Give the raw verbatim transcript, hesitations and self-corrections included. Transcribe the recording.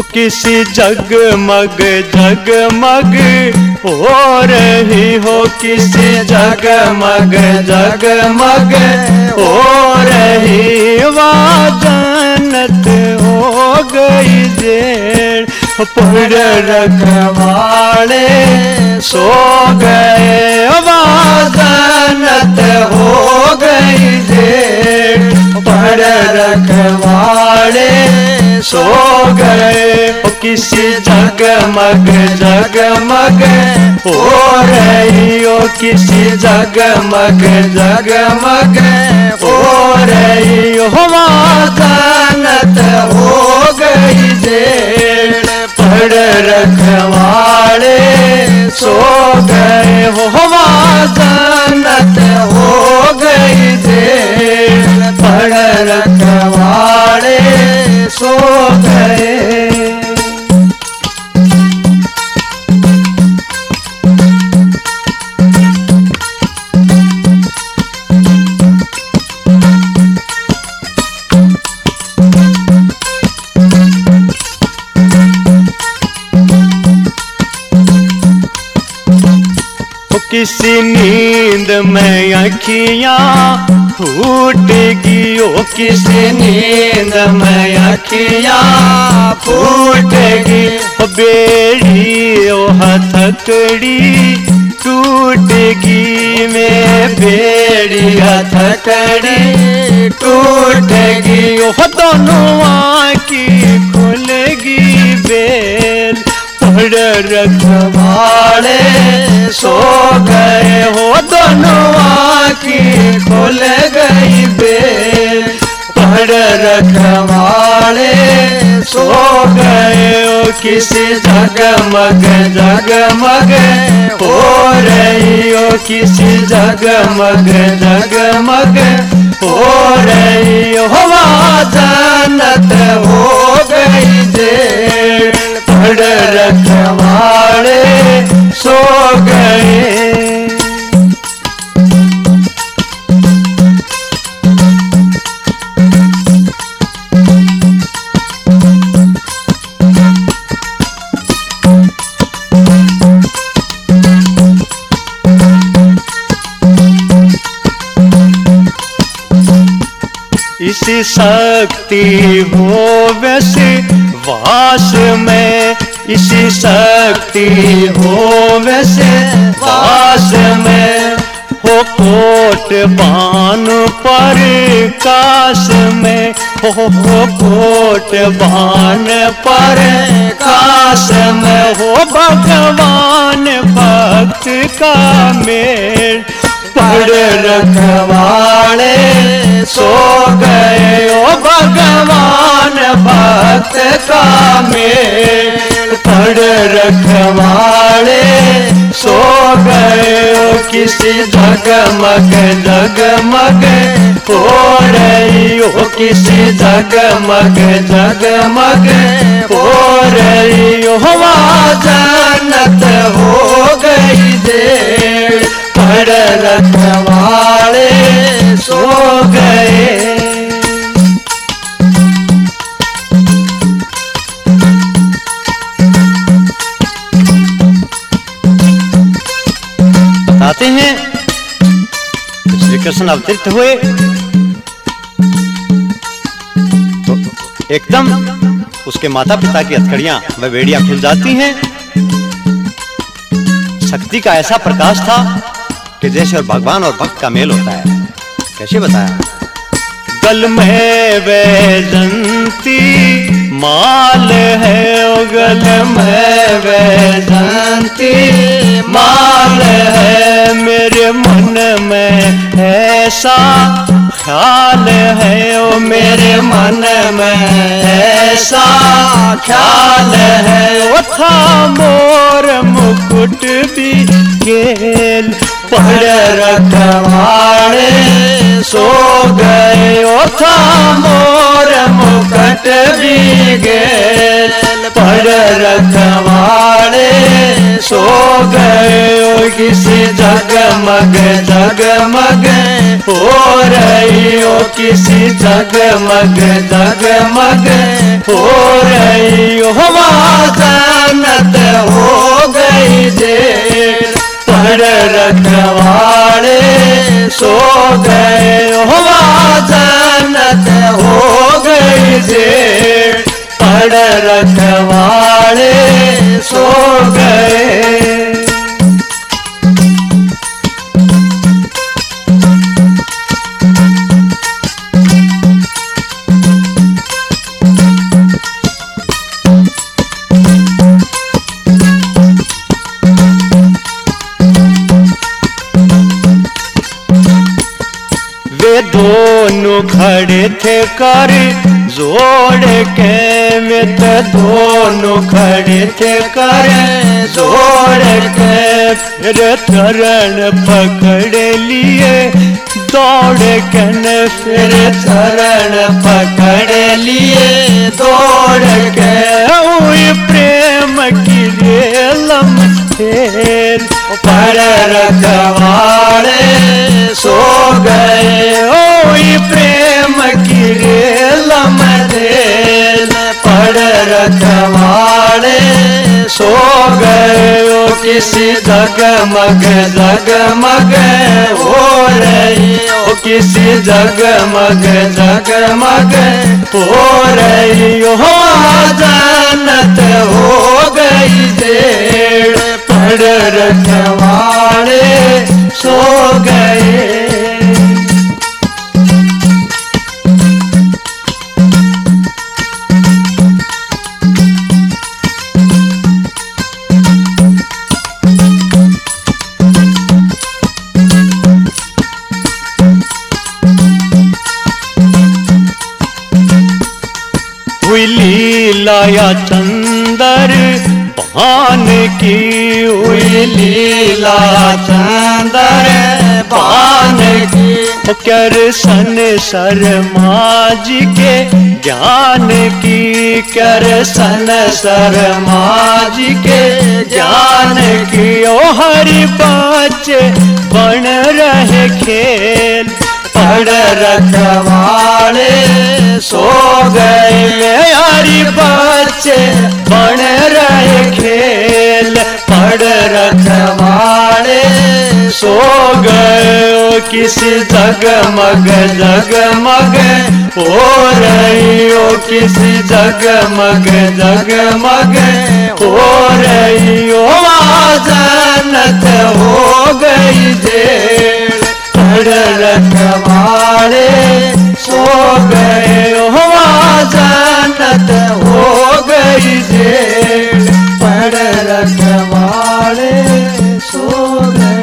किसी जगमग जगमग हो रही हो, किसी जगमग जगमग हो रही, वहाँ जन्नत हो गई जेड़। पड़ रखवाले सो गए, वहाँ जन्नत हो गई जेड़। पड़ रखवाले सो गए, किसी जगमग जगमग हो रही हो, किसी जगमग जगमग हो रही हो, वहाँ जन्नत हो गई जेड़। पड़ रखवाले सो गए हो, वहाँ जन्नत हो गई जेड़। पड़ रखवाले सो गए। किसी नींद में अखियाँ फूटेगी, ओ किसी नींद में अखियाँ फूटेगी, बेड़ी ओ हथकड़ी टूटेगी, में बेड़ी हथकड़ी टूटेगी, ओ दोनों आँखी खुलेगी बेल। पड़ रखवाले सो गए हो, दोनों आँखी खुल गई बेल। पड़ रखवाले सो गए हो, किसी जगमग जगमग हो रही हो, किसी जगमग जगमग हो रही हो, वहाँ जन्नत हो गई जेड़। पड़ रखवाले सो गए। इसी शक्ति हो वैसे वास में, इसी शक्ति हो वैसे वास में, हो कोट बान पर काश में, हो हो कोट बान पर काश में, हो भगवान भक्त का मेल। पड़ रखवाले सो गए, ओ भगवान भक्त का मेल। पड़ रखवाले सो गए, ओ किसी जगमग जगमग हो रही हो, किसी जगमग जगमग हो रही हो, वहाँ जन्नत हो गई जेड़। पड़ रखवाले सो गए। बताते हैं श्री कृष्ण अवतरित हुए तो एकदम उसके माता पिता की हथकड़ियां व बेड़ियां खुल जाती हैं। शक्ति का ऐसा प्रकाश था कि जैसे और भगवान और भक्त का मेल होता है। कैसे बताया? गल में वैजंती माल है, ओ गल में वैजंती माल है, मेरे मन में ऐसा ख्याल है, ओ मेरे मन में ऐसा ख्याल है, ओ था मोर मुकुट भी गेल। पड़ रखवाले सो गए, ओ था मोर मुकुट भी गेल। पड़ रखवाले सो गए, ओ किसी जगमग जगमग हो रही हो किसी जगमग जगमग हो रही हो जानत हो गई देर पड़ रखवाड़े सो गए हो जानत हो गई देर पड़ रखवाड़े सो गए। वे दोनों खड़े थे कर जोड़ के, वे तो दोनों खड़े थे कर जोड़ के, फिर चरण पकड़ लिए दौड़ के न, फिर चरण पकड़ लिए दौड़ के हुई प्रेम की रेलम फेर पड़ रखवाड़े सो गए हुई प्रेम की रेलम देल पड़ रखवाड़े सो गए ओ किसी जगमग जगमग हो रही ओ किसी जगमग जगमग हो रही हो जानत हो गई देर पड़ रखवाड़े सो गए। हुई लीलाया चंदर भान की, हुई लीला चंदर भान की कर सन शर्मा जी के ज्ञान की, कर सन शर्मा जी के ज्ञान की ओ हरि बच्चे बन रहे खेल पड़ रखवाड़े सो गए हरि बच्चे बन रहे खेल पड़ रखवाड़े सो गए ओ किसी जगमग जगमग हो रही हो किसी जगमग जगमग हो रही हो जानत हो गई देर पड़ रखवाड़े सो गए हो जानत हो गई देर पड़ रखवाड़े सो गए।